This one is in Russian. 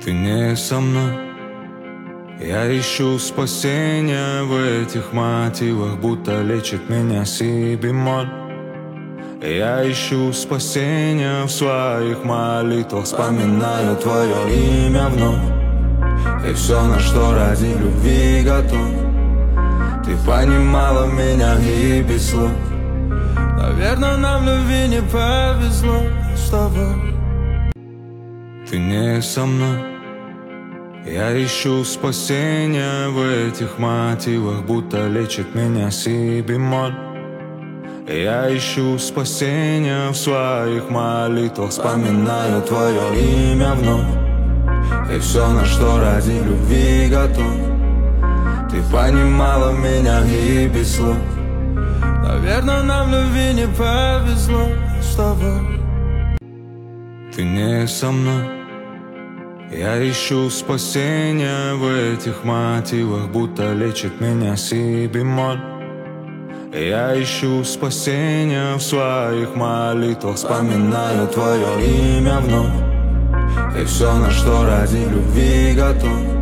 Ты не со мной. Я ищу спасения в этих мотивах, будто лечит меня си бемоль. Я ищу спасения в своих молитвах, вспоминаю твое имя вновь. И все, на что ради любви готов. Ты понимала меня и без слов. Наверное, нам в любви не повезло с тобой. Ты не со мной. Я ищу спасения в этих мотивах, будто лечит меня си бемоль. Я ищу спасения в своих молитвах, вспоминаю твое имя вновь. И все, на что ради любви готов. Ты понимала меня и без слов. Наверное, нам в любви не повезло с тобой. Ты не со мной. Я ищу спасения в этих мотивах, будто лечит меня си бемоль. Я ищу спасения в своих молитвах, вспоминаю твое имя вновь. И все, на что ради любви готов.